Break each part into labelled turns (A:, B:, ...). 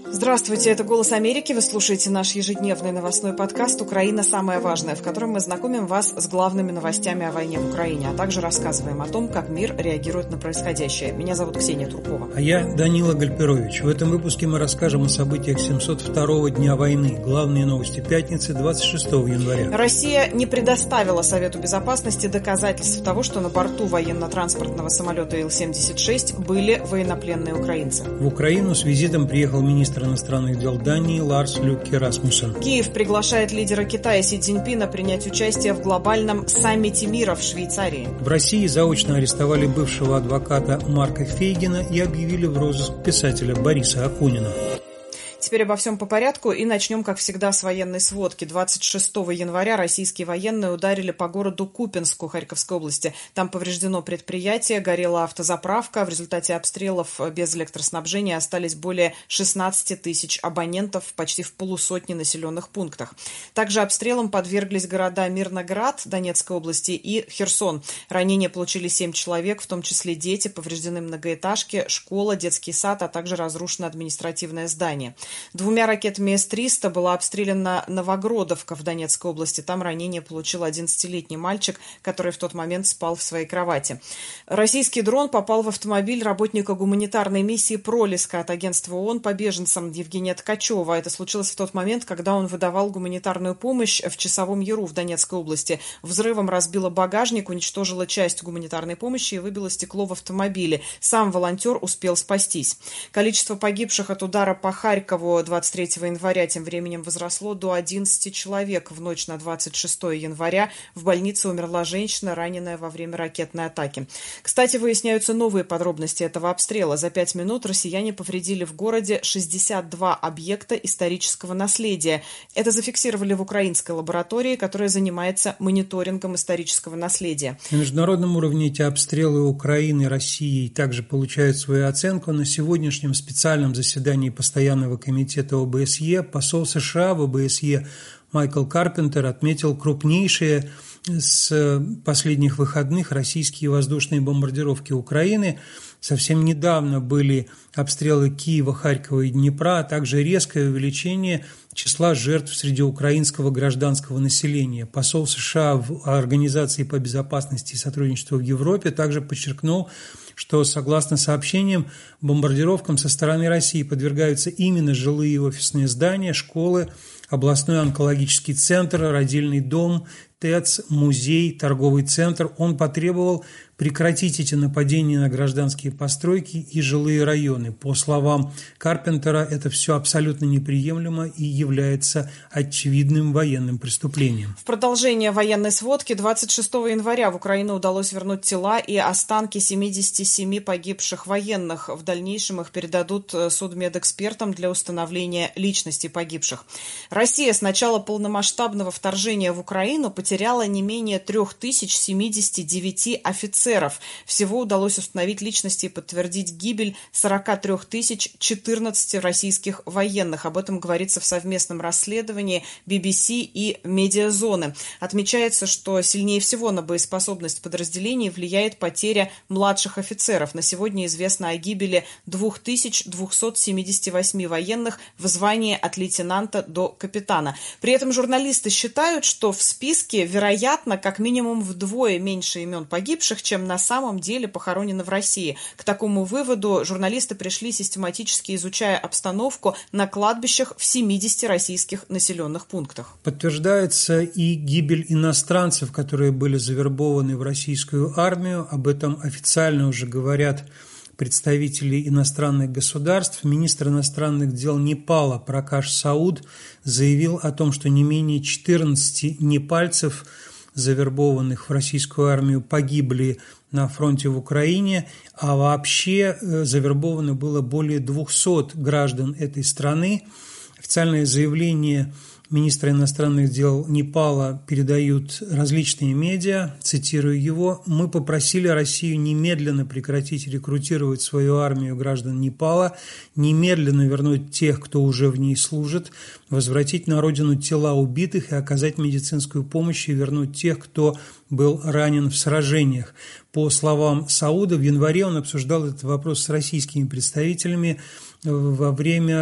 A: Здравствуйте, это «Голос Америки». Вы слушаете наш ежедневный новостной подкаст «Украина. Самое важное», в котором мы знакомим вас с главными новостями о войне в Украине, а также рассказываем о том, как мир реагирует на происходящее. Меня зовут Ксения Туркова.
B: А я Данила Гальперович. В этом выпуске мы расскажем о событиях 702-го дня войны. Главные новости пятницы, 26 января.
A: Россия не предоставила Совету Безопасности доказательств того, что на борту военно-транспортного самолета Ил-76 были военнопленные украинцы.
B: В Украину с визитом приехал министр иностранных дел Дании Ларс Люкке Расмуссен.
A: Киев приглашает лидера Китая Си Цзиньпина принять участие в глобальном саммите мира в Швейцарии.
B: В России заочно арестовали бывшего адвоката Марка Фейгина и объявили в розыск писателя Бориса Акунина.
A: Теперь обо всем по порядку и начнем, как всегда, с военной сводки. 26 января российские военные ударили по городу Купянску Харьковской области. Там повреждено предприятие, горела автозаправка. В результате обстрелов без электроснабжения остались более 16 тысяч абонентов почти в полусотни населенных пунктах. Также обстрелам подверглись города Мирноград Донецкой области и Херсон. Ранения получили 7 человек, в том числе дети, повреждены многоэтажки, школа, детский сад, а также разрушено административное здание. 2 ракетами С-300 была обстреляна Новогродовка в Донецкой области. Там ранение получил 11-летний мальчик, который в тот момент спал в своей кровати. Российский дрон попал в автомобиль работника гуманитарной миссии «Пролеска» от агентства ООН по беженцам Евгения Ткачева. Это случилось в тот момент, когда он выдавал гуманитарную помощь в Часовом Яру в Донецкой области. Взрывом разбило багажник, уничтожила часть гуманитарной помощи и выбило стекло в автомобиле. Сам волонтер успел спастись. Количество погибших от удара по Харькову 23 января тем временем возросло до 11 человек. В ночь на 26 января в больнице умерла женщина, раненая во время ракетной атаки. Кстати, выясняются новые подробности этого обстрела. За 5 минут россияне повредили в городе 62 объекта исторического наследия. Это зафиксировали в украинской лаборатории, которая занимается мониторингом исторического наследия.
B: На международном уровне эти обстрелы Украины и России также получают свою оценку. На сегодняшнем специальном заседании постоянного комитета ОБСЕ посол США в ОБСЕ Майкл Карпентер отметил крупнейшие с последних выходных российские воздушные бомбардировки Украины. Совсем недавно были обстрелы Киева, Харькова и Днепра, а также резкое увеличение числа жертв среди украинского гражданского населения. Посол США в Организации по безопасности и сотрудничеству в Европе также подчеркнул, что, согласно сообщениям, бомбардировкам со стороны России подвергаются именно жилые и офисные здания, школы, областной онкологический центр, родильный дом, ТЭЦ, музей, торговый центр. Он потребовал прекратить эти нападения на гражданские постройки и жилые районы. По словам Карпентера, это все абсолютно неприемлемо и является очевидным военным преступлением.
A: В продолжение военной сводки 26 января в Украину удалось вернуть тела и останки 77 погибших военных. В дальнейшем их передадут судмедэкспертам для установления личности погибших. Россия с начала полномасштабного вторжения в Украину потеряла не менее 3079 офицеров. Всего удалось установить личности и подтвердить гибель 43 014 российских военных. Об этом говорится в совместном расследовании BBC и Медиазоны. Отмечается, что сильнее всего на боеспособность подразделений влияет потеря младших офицеров. На сегодня известно о гибели 2278 военных в звании от лейтенанта до капитана. При этом журналисты считают, что в списке, вероятно, как минимум вдвое меньше имен погибших, чем на самом деле похоронено в России. К такому выводу журналисты пришли, систематически изучая обстановку на кладбищах в 70 российских населенных пунктах.
B: Подтверждается и гибель иностранцев, которые были завербованы в российскую армию. Об этом официально уже говорят представители иностранных государств. Министр иностранных дел Непала Пракаш Сауд заявил о том, что не менее 14 непальцев, завербованных в российскую армию, погибли на фронте в Украине, а вообще завербовано было более 200 граждан этой страны. Официальное заявление министра иностранных дел Непала передают различные медиа, цитирую его: «Мы попросили Россию немедленно прекратить рекрутировать свою армию граждан Непала, немедленно вернуть тех, кто уже в ней служит, возвратить на родину тела убитых и оказать медицинскую помощь и вернуть тех, кто был ранен в сражениях». По словам Сауда, в январе он обсуждал этот вопрос с российскими представителями во время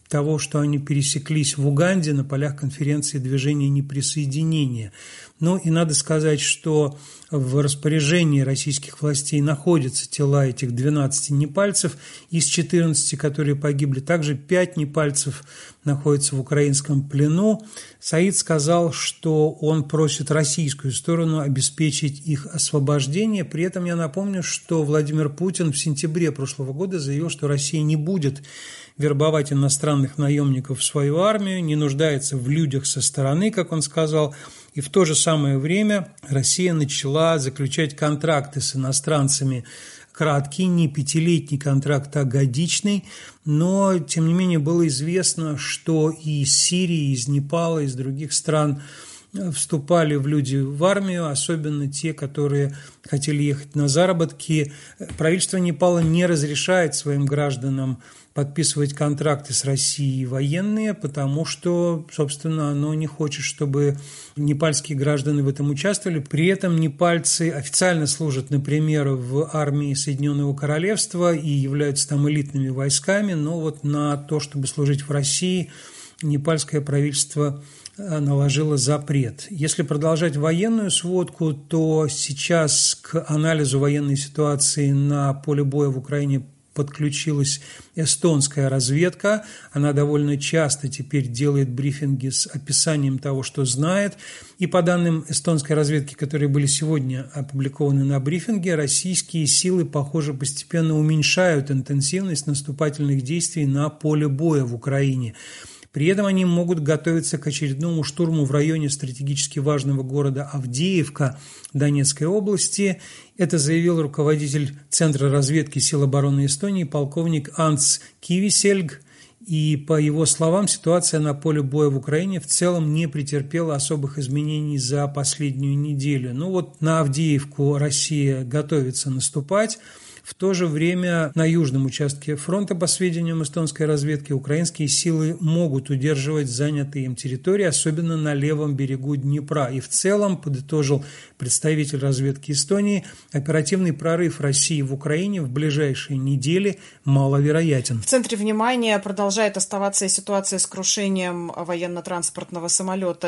B: того, что они пересеклись в Уганде на полях конференции движения неприсоединения. Ну и надо сказать, что в распоряжении российских властей находятся тела этих 12 непальцев из 14, которые погибли. Также 5 непальцев находятся в украинском плену. Саид сказал, что он просит российскую сторону обеспечить их освобождение. При этом я напомню, что Владимир Путин в сентябре прошлого года заявил, что Россия не будет вербовать иностранных наемников в свою армию, не нуждается в людях со стороны, как он сказал. И в то же самое время Россия начала заключать контракты с иностранцами. Краткий, не 5-летний контракт, а годичный. Но, тем не менее, было известно, что и из Сирии, из Непала, из других стран вступали в люди в армию, особенно те, которые хотели ехать на заработки. Правительство Непала не разрешает своим гражданам подписывать контракты с Россией военные, потому что, собственно, оно не хочет, чтобы непальские граждане в этом участвовали. При этом непальцы официально служат, например, в армии Соединенного Королевства и являются там элитными войсками, но вот на то, чтобы служить в России, непальское правительство наложила запрет. Если продолжать военную сводку, то сейчас к анализу военной ситуации на поле боя в Украине подключилась эстонская разведка. Она довольно часто теперь делает брифинги с описанием того, что знает. И по данным эстонской разведки, которые были сегодня опубликованы на брифинге, российские силы, похоже, постепенно уменьшают интенсивность наступательных действий на поле боя в Украине. При этом они могут готовиться к очередному штурму в районе стратегически важного города Авдеевка Донецкой области. Это заявил руководитель Центра разведки сил обороны Эстонии полковник Анс Кивисельг. И, по его словам, ситуация на поле боя в Украине в целом не претерпела особых изменений за последнюю неделю. Ну вот на Авдеевку Россия готовится наступать. В то же время на южном участке фронта, по сведениям эстонской разведки, украинские силы могут удерживать занятые им территории, особенно на левом берегу Днепра. И в целом, подытожил представитель разведки Эстонии, оперативный прорыв России в Украине в ближайшие недели маловероятен.
A: В центре внимания продолжает оставаться ситуация с крушением военно-транспортного самолета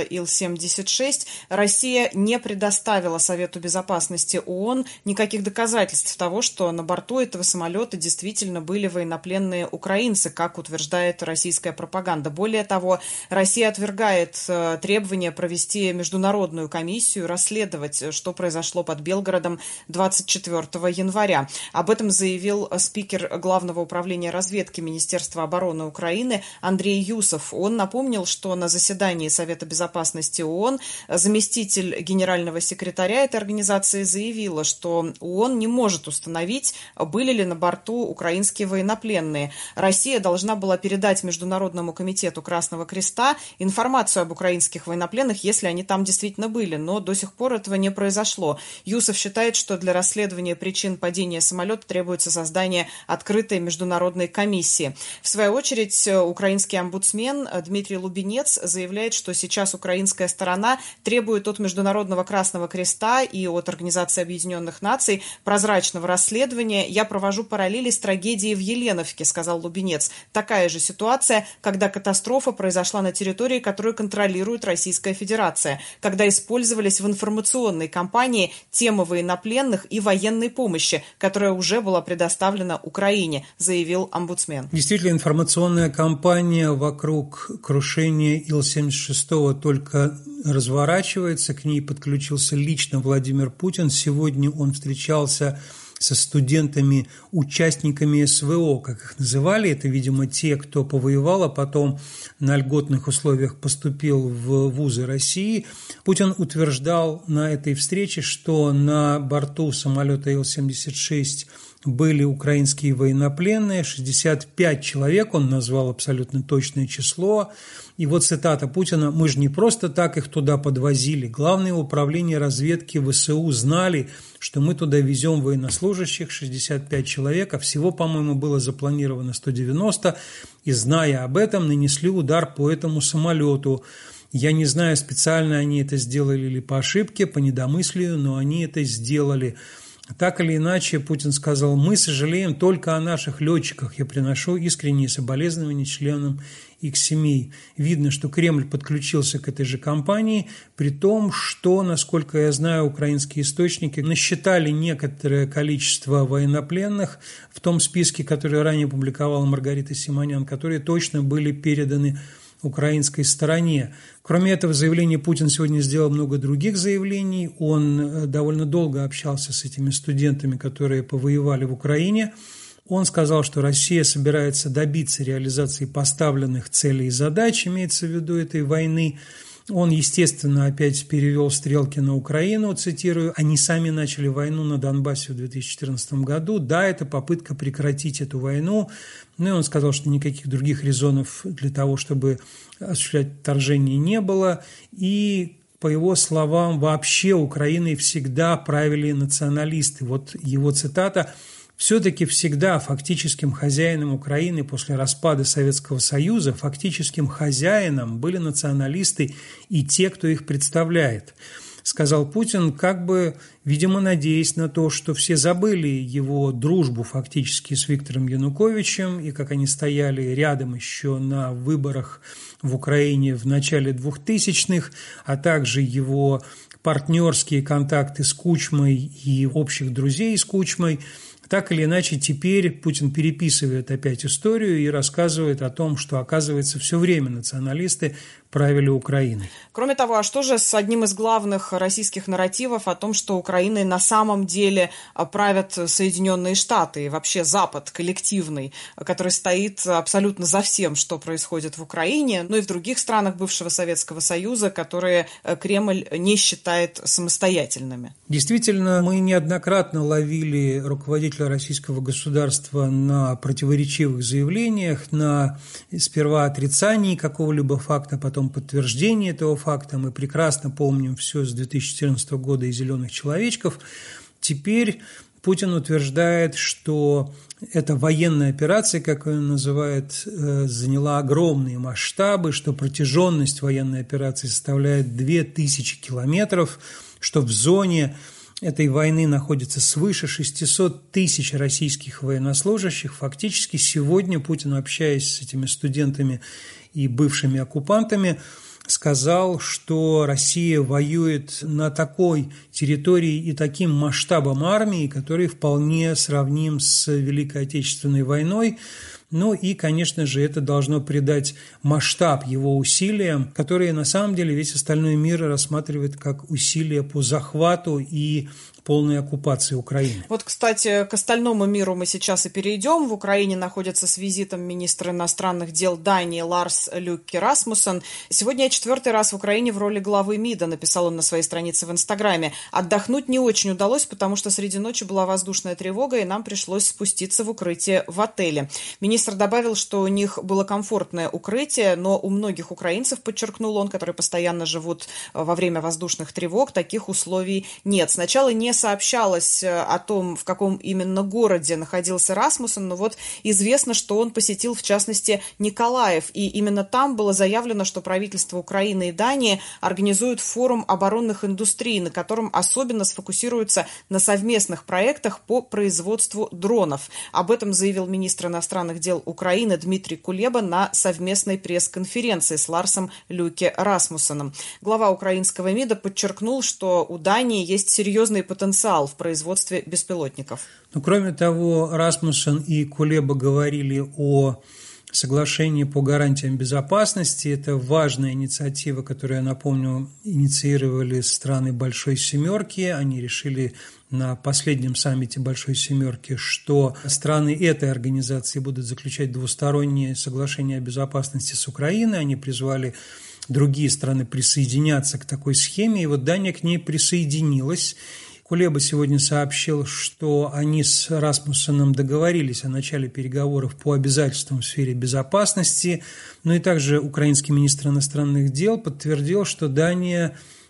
A: Ил-76. Россия не предоставила Совету Безопасности ООН никаких доказательств того, что на борту этого самолета действительно были военнопленные украинцы, как утверждает российская пропаганда. Более того, Россия отвергает требование провести международную комиссию, расследовать, что произошло под Белгородом 24 января. Об этом заявил спикер Главного управления разведки Министерства обороны Украины Андрей Юсов. Он напомнил, что на заседании Совета Безопасности ООН заместитель генерального секретаря этой организации заявила, что ООН не может установить, были ли на борту украинские военнопленные. Россия должна была передать Международному комитету Красного Креста информацию об украинских военнопленных, если они там действительно были, но до сих пор этого не произошло. Юсов считает, что для расследования причин падения самолета требуется создание открытой международной комиссии. В свою очередь, украинский омбудсмен Дмитрий Лубенец заявляет, что сейчас украинская сторона требует от Международного Красного Креста и от Организации Объединенных Наций прозрачного расследования. «Я провожу параллели с трагедией в Еленовке», — сказал Лубенец. «Такая же ситуация, когда катастрофа произошла на территории, которую контролирует Российская Федерация, когда использовались в информационной кампании темы военнопленных и военной помощи, которая уже была предоставлена Украине», — заявил омбудсмен.
B: Действительно, информационная кампания вокруг крушения Ил-76 только разворачивается. К ней подключился лично Владимир Путин. Сегодня он встречался со студентами, участниками СВО, как их называли. Это, видимо, те, кто повоевал, а потом на льготных условиях поступил в вузы России. Путин утверждал на этой встрече, что на борту самолета Ил-76 были украинские военнопленные, 65 человек, он назвал абсолютно точное число. И вот цитата Путина: «Мы же не просто так их туда подвозили. Главное управление разведки ВСУ знали, что мы туда везем военнослужащих, 65 человек, а всего, по-моему, было запланировано 190, и, зная об этом, нанесли удар по этому самолету. Я не знаю, специально они это сделали или по ошибке, по недомыслию, но они это сделали». Так или иначе, Путин сказал: «Мы сожалеем только о наших летчиках. Я приношу искренние соболезнования членам их семей». Видно, что Кремль подключился к этой же кампании, при том, что, насколько я знаю, украинские источники насчитали некоторое количество военнопленных в том списке, который ранее публиковала Маргарита Симонян, которые точно были переданы украинской стороне. Кроме этого заявления, Путин сегодня сделал много других заявлений. Он довольно долго общался с этими студентами, которые повоевали в Украине. Он сказал, что Россия собирается добиться реализации поставленных целей и задач, имеется в виду этой войны. Он, естественно, опять перевел стрелки на Украину, цитирую: «Они сами начали войну на Донбассе в 2014 году. Да, это попытка прекратить эту войну». Ну и он сказал, что никаких других резонов для того, чтобы осуществлять вторжение, не было. И, по его словам, вообще Украиной всегда правили националисты. Вот его цитата: «Все-таки всегда фактическим хозяином Украины после распада Советского Союза, фактическим хозяином были националисты и те, кто их представляет», сказал Путин, как бы, видимо, надеясь на то, что все забыли его дружбу фактически с Виктором Януковичем, и как они стояли рядом еще на выборах в Украине в начале 2000-х, а также его партнерские контакты с Кучмой и общих друзей с Кучмой. Так или иначе, теперь Путин переписывает опять историю и рассказывает о том, что, оказывается, все время националисты правили Украиной.
A: Кроме того, а что же с одним из главных российских нарративов о том, что Украиной на самом деле правят Соединенные Штаты и вообще Запад коллективный, который стоит абсолютно за всем, что происходит в Украине, ну и в других странах бывшего Советского Союза, которые Кремль не считает самостоятельными?
B: Действительно, мы неоднократно ловили руководителя российского государства на противоречивых заявлениях, на сперва отрицании какого-либо факта, потом подтверждение этого факта. Мы прекрасно помним все с 2014 года и «Зеленых человечков». Теперь Путин утверждает, что эта военная операция, как он называет, заняла огромные масштабы, что протяженность военной операции составляет 2000 километров, что в зоне этой войны находится свыше 600 тысяч российских военнослужащих. Фактически сегодня Путин, общаясь с этими студентами и бывшими оккупантами, сказал, что Россия воюет на такой территории и таким масштабом армии, который вполне сравним с Великой Отечественной войной. Ну и, конечно же, это должно придать масштаб его усилиям, которые на самом деле весь остальной мир рассматривает как усилия по захвату и полной оккупации Украины.
A: Вот, кстати, к остальному миру мы сейчас и перейдем. В Украине находится с визитом министр иностранных дел Дании Ларс Люкке Расмуссен. Сегодня я 4-й раз в Украине в роли главы МИДа, написал он на своей странице в Инстаграме. Отдохнуть не очень удалось, потому что среди ночи была воздушная тревога, и нам пришлось спуститься в укрытие в отеле. Министр добавил, что у них было комфортное укрытие, но у многих украинцев, подчеркнул он, которые постоянно живут во время воздушных тревог, таких условий нет. Сначала не сообщалось о том, в каком именно городе находился Расмуссен, но вот известно, что он посетил, в частности, Николаев, и именно там было заявлено, что правительство Украины и Дании организуют форум оборонных индустрий, на котором особенно сфокусируются на совместных проектах по производству дронов. Об этом заявил министр иностранных дел Украины Дмитрий Кулеба на совместной пресс-конференции с Ларсом Люкке Расмуссеном. Глава украинского МИДа подчеркнул, что у Дании есть серьезный потенциал в производстве беспилотников.
B: Но, кроме того, Расмуссен и Кулеба говорили о соглашении по гарантиям безопасности. Это важная инициатива, которую, я напомню, инициировали страны Большой Семерки. Они решили на последнем саммите Большой Семерки, что страны этой организации будут заключать двусторонние соглашения о безопасности с Украиной. Они призвали другие страны присоединяться к такой схеме, и вот Дания к ней присоединилась. Кулеба сегодня сообщил, что они с Расмуссеном договорились о начале переговоров по обязательствам в сфере безопасности. Ну и также украинский министр иностранных дел подтвердил, что Дания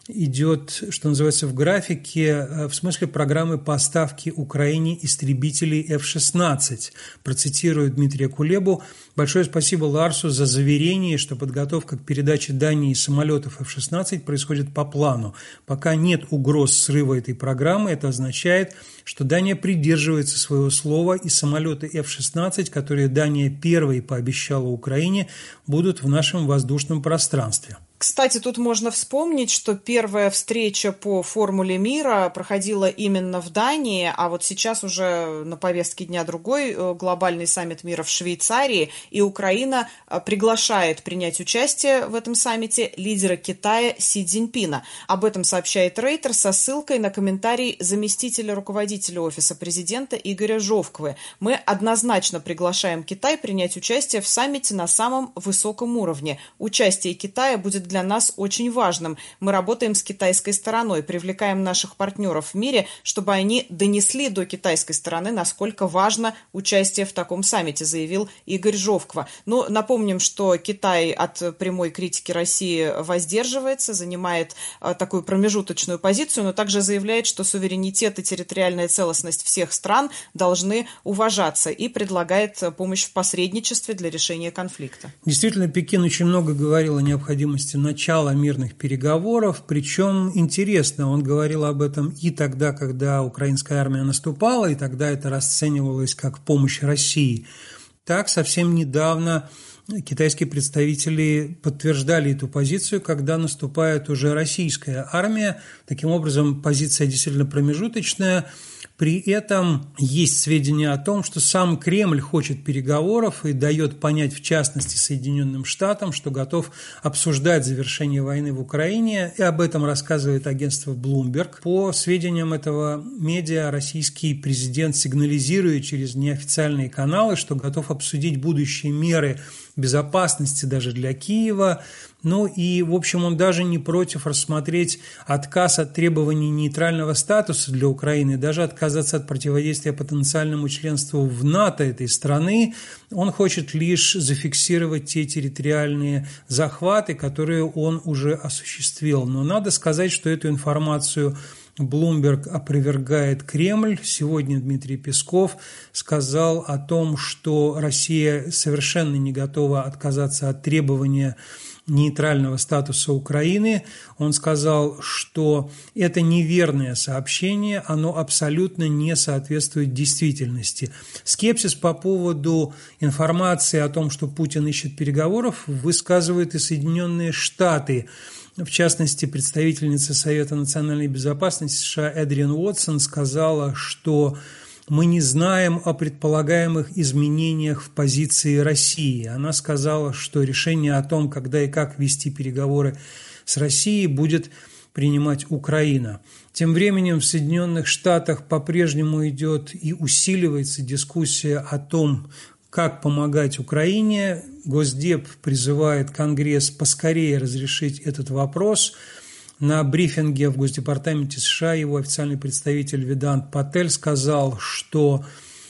B: идет, что называется, в графике, в смысле программы поставки Украине истребителей F-16. Процитирую Дмитрия Кулебу. Большое спасибо Ларсу за заверение, что подготовка к передаче Дании самолетов F-16 происходит по плану. Пока нет угроз срыва этой программы, это означает, что Дания придерживается своего слова, и самолеты F-16, которые Дания первой пообещала Украине, будут в нашем воздушном пространстве.
A: Кстати, тут можно вспомнить, что первая встреча по формуле мира проходила именно в Дании, а вот сейчас уже на повестке дня другой глобальный саммит мира в Швейцарии, и Украина приглашает принять участие в этом саммите лидера Китая Си Цзиньпина. Об этом сообщает Рейтер со ссылкой на комментарий заместителя руководителя Офиса президента Игоря Жовквы. Мы однозначно приглашаем Китай принять участие в саммите на самом высоком уровне. Участие Китая будет для нас очень важным. Мы работаем с китайской стороной, привлекаем наших партнеров в мире, чтобы они донесли до китайской стороны, насколько важно участие в таком саммите, заявил Игорь Жовква. Ну, напомним, что Китай от прямой критики России воздерживается, занимает такую промежуточную позицию, но также заявляет, что суверенитет и территориальная целостность всех стран должны уважаться, и предлагает помощь в посредничестве для решения конфликта.
B: Действительно, Пекин очень много говорил о необходимости начала мирных переговоров, причем интересно, он говорил об этом и тогда, когда украинская армия наступала, и тогда это расценивалось как помощь России. Так, совсем недавно китайские представители подтверждали эту позицию, когда наступает уже российская армия. Таким образом, позиция действительно промежуточная. При этом есть сведения о том, что сам Кремль хочет переговоров и дает понять, в частности, Соединенным Штатам, что готов обсуждать завершение войны в Украине, и об этом рассказывает агентство Bloomberg. По сведениям этого медиа, российский президент сигнализирует через неофициальные каналы, что готов обсудить будущие меры безопасности даже для Киева. Ну и, в общем, он даже не против рассмотреть отказ от требований нейтрального статуса для Украины, даже отказаться от противодействия потенциальному членству в НАТО этой страны. Он хочет лишь зафиксировать те территориальные захваты, которые он уже осуществил. Но надо сказать, что эту информацию Bloomberg опровергает Кремль. Сегодня Дмитрий Песков сказал о том, что Россия совершенно не готова отказаться от требования нейтрального статуса Украины. Он сказал, что это неверное сообщение, оно абсолютно не соответствует действительности. Скепсис по поводу информации о том, что Путин ищет переговоров, высказывают и Соединенные Штаты. В частности, представительница Совета национальной безопасности США Эдриан Уотсон сказала, что мы не знаем о предполагаемых изменениях в позиции России. Она сказала, что решение о том, когда и как вести переговоры с Россией, будет принимать Украина. Тем временем в Соединенных Штатах по-прежнему идет и усиливается дискуссия о том, как помогать Украине. Госдеп призывает Конгресс поскорее разрешить этот вопрос. На брифинге в Госдепартаменте США его официальный представитель Ведант Патель сказал, что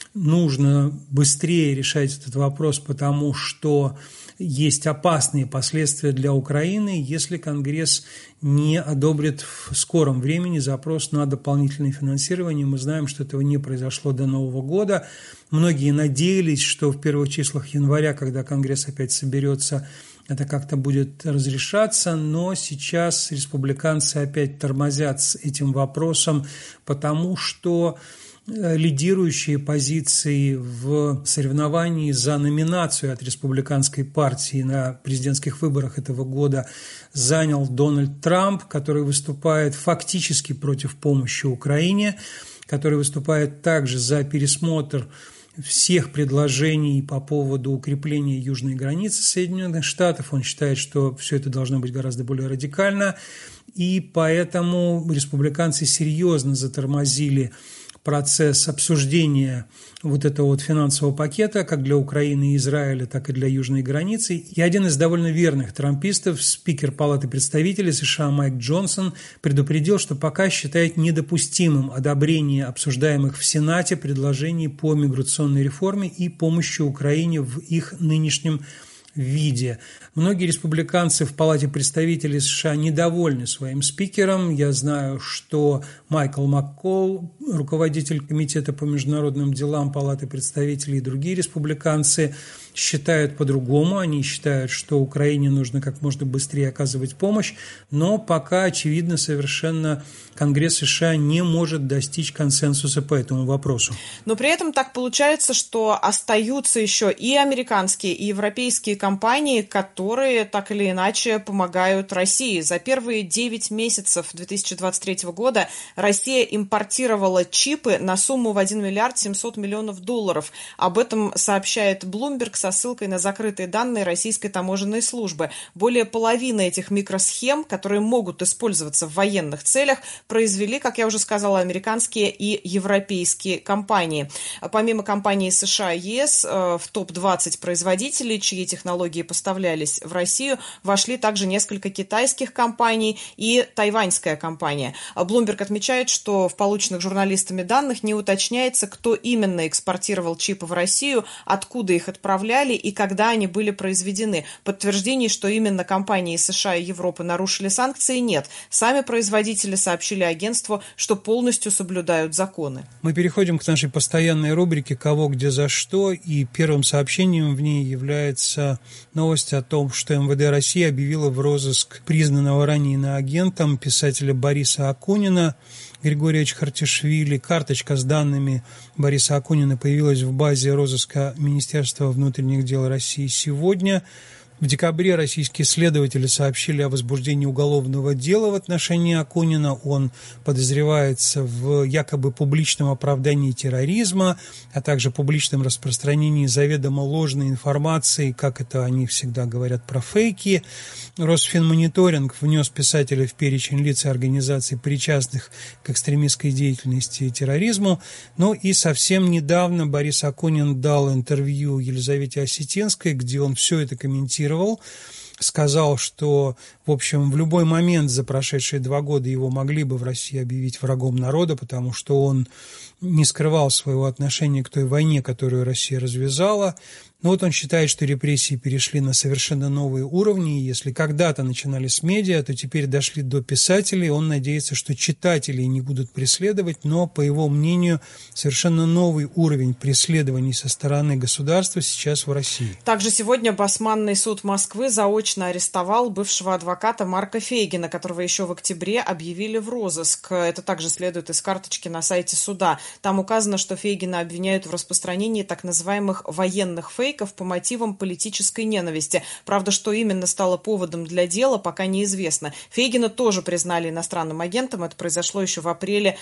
B: нужно быстрее решать этот вопрос, потому что есть опасные последствия для Украины, если Конгресс не одобрит в скором времени запрос на дополнительное финансирование. Мы знаем, что этого не произошло до Нового года. Многие надеялись, что в первых числах января, когда Конгресс опять соберется, это как-то будет разрешаться, но сейчас республиканцы опять тормозят с этим вопросом, потому что лидирующие позиции в соревновании за номинацию от республиканской партии на президентских выборах этого года занял Дональд Трамп, который выступает фактически против помощи Украине, который выступает также за пересмотр всех предложений по поводу укрепления южной границы Соединенных Штатов. Он считает, что все это должно быть гораздо более радикально, и поэтому республиканцы серьезно затормозили процесс обсуждения вот этого вот финансового пакета как для Украины и Израиля, так и для южной границы. И один из довольно верных трампистов, спикер Палаты представителей США Майк Джонсон, предупредил, что пока считает недопустимым одобрение обсуждаемых в Сенате предложений по миграционной реформе и помощи Украине в их нынешнем виде. Многие республиканцы в Палате представителей США недовольны своим спикером. Я знаю, что Майкл Маккол, руководитель Комитета по международным делам Палаты представителей, и другие республиканцы считают по-другому. Они считают, что Украине нужно как можно быстрее оказывать помощь, но пока, очевидно, совершенно Конгресс США не может достичь консенсуса по этому вопросу.
A: Но при этом так получается, что остаются еще и американские, и европейские компании, которые так или иначе помогают России. За первые 9 месяцев 2023 года Россия импортировала чипы на сумму в 1 миллиард 700 миллионов долларов. Об этом сообщает Bloomberg со ссылкой на закрытые данные Российской таможенной службы. Более половины этих микросхем, которые могут использоваться в военных целях, произвели, как я уже сказала, американские и европейские компании. Помимо компаний США и ЕС, в топ-20 производителей, чьи технологии поставлялись в Россию, вошли также несколько китайских компаний и тайваньская компания. Bloomberg отмечает, что в полученных журналистами данных не уточняется, кто именно экспортировал чипы в Россию, откуда их отправляли и когда они были произведены. Подтверждений, что именно компании США и Европы нарушили санкции, нет. Сами производители сообщили агентству, что полностью соблюдают законы.
B: Мы переходим к нашей постоянной рубрике «Кого, где, за что», и первым сообщением в ней является новость о том, что МВД России объявила в розыск признанного ранее иноагентом писателя Бориса Акунина Григория Чхартишвили. Карточка с данными Бориса Акунина появилась в базе розыска Министерства внутренних дел России сегодня. В декабре российские следователи сообщили о возбуждении уголовного дела в отношении Акунина. Он подозревается в якобы публичном оправдании терроризма, а также публичном распространении заведомо ложной информации, как это они всегда говорят про фейки. Росфинмониторинг внес писателя в перечень лиц и организаций, причастных к экстремистской деятельности и терроризму. Ну и совсем недавно Борис Акунин дал интервью Елизавете Осетинской, где он все это комментировал. Сказал, что, в общем, в любой момент за прошедшие 2 года его могли бы в России объявить врагом народа, потому что он не скрывал своего отношения к той войне, которую Россия развязала. Но вот он считает, что репрессии перешли на совершенно новые уровни, и если когда-то начинали с медиа, то теперь дошли до писателей. Он надеется, что читателей не будут преследовать, но, по его мнению, совершенно новый уровень преследований со стороны государства сейчас в России.
A: Также сегодня Басманный суд Москвы заочно арестовал бывшего адвоката Марка Фейгина, которого еще в октябре объявили в розыск. Это также следует из карточки на сайте суда. Там указано, что Фейгина обвиняют в распространении так называемых военных фейков по мотивам политической ненависти. Правда, что именно стало поводом для дела, пока неизвестно. Фейгина тоже признали иностранным агентом. Это произошло еще в апреле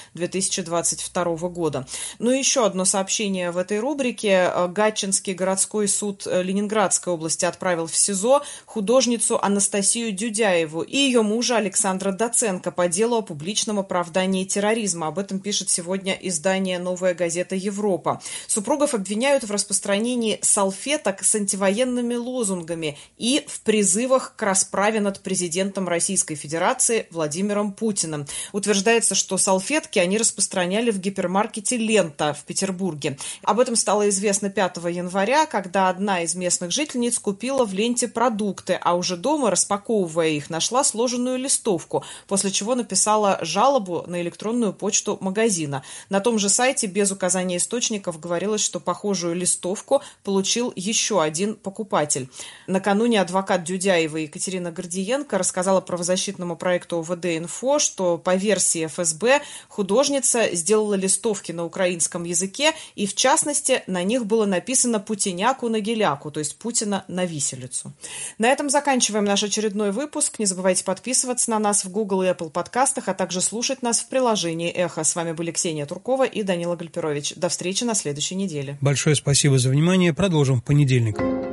A: 2022 года. Ну и еще одно сообщение в этой рубрике. Гатчинский городской суд Ленинградской области отправил в СИЗО художницу Анастасию Дюдяеву и ее мужа Александра Доценко по делу о публичном оправдании терроризма. Об этом пишет сегодня издание «Новая газета Европа». Супругов обвиняют в распространении салфеток с антивоенными лозунгами и в призывах к расправе над президентом Российской Федерации Владимиром Путиным. Утверждается, что салфетки они распространяли в гипермаркете «Лента» в Петербурге. Об этом стало известно 5 января, когда одна из местных жительниц купила в «Ленте» продукты, а уже дома, распаковывая их, нашла сложенную листовку, после чего написала жалобу на электронную почту магазина. На том же сайте без указания источников говорилось, что похожую листовку получил еще один покупатель. Накануне адвокат Дюдяевой Екатерина Гордиенко рассказала правозащитному проекту ОВД-Инфо, что по версии ФСБ художница сделала листовки на украинском языке, и в частности на них было написано «Путиняку на геляку», то есть Путина на виселицу. На этом заканчиваем наш очередной выпуск. Не забывайте подписываться на нас в Google и Apple подкастах, а также слушать нас в приложении «Эхо». С вами были Ксения Туркова и Данила Гальперович. До встречи на следующей неделе.
B: Большое спасибо за внимание. Продолжим в понедельник.